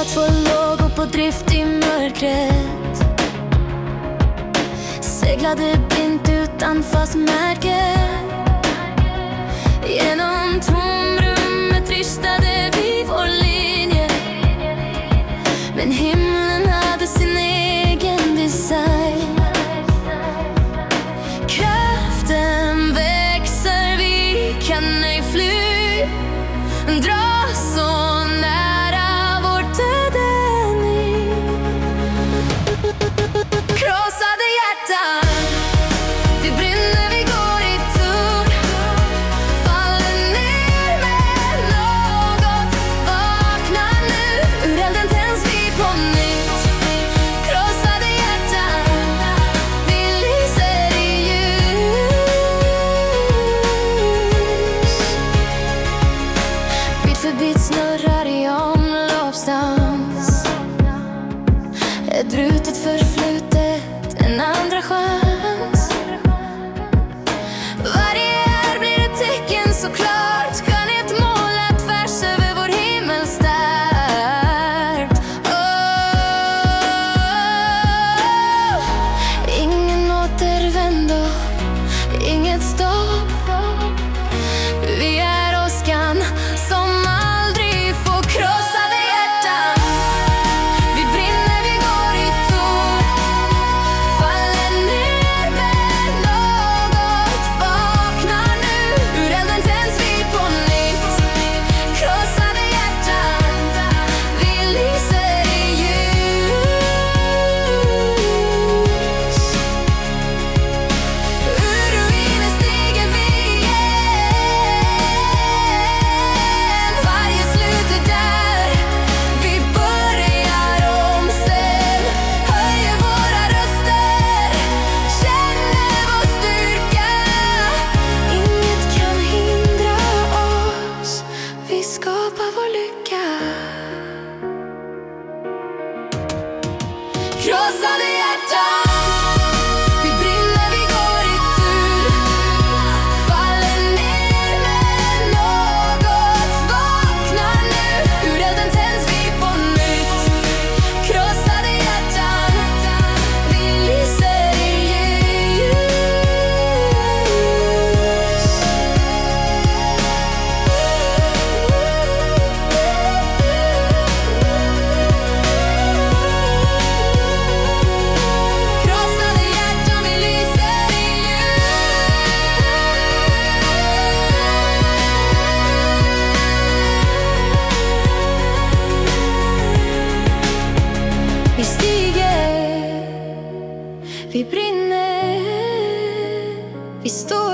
två lågor på drift i mörkret. Seglade blint utan fast märke. Genom tomrummet ristade vi vår linje. Men himlen hade sin egen design. Kraften växer, vi kan ej fly. Dra så nära vårt döden i. Krossade hjärtan, vi brinner, vi går i tur. Faller ner med något, vakna nu. Ur elden tänds vi på nytt. Krossade hjärtan, vi lyser i ljus. Bit för bit snurrar i omloppsdans. Ett brutet förflutet, en andra chans. Varje är blir ett tecken såklart. Skönhet målat tvärs över vår himmel starkt. Ingen återvändo, inget stopp. Vi är åskan som aldrig får krossade hjärtan. Vi brinner, vi går i tur. Faller ner med något, vakna nu. Ur elden tänds vi på nytt. Krossade hjärtan, vi lyser i ljus. Ur ruiner stiger vi igen. Varje slut är där, vi börjar om sen. Höjer våra röster, känner vår styrka. Inget kan hindra oss, vi skapar vår lycka. Krossade hjärtan, vi brinner, vi går i tur. Faller ner med något, vakna nu. Ur elden tänds vi på nytt. Krossade hjärtan, vi lyser i ljus. Krossade hjärtan, vi lyser i ljus. Vi stiger, vi brinner, vi står.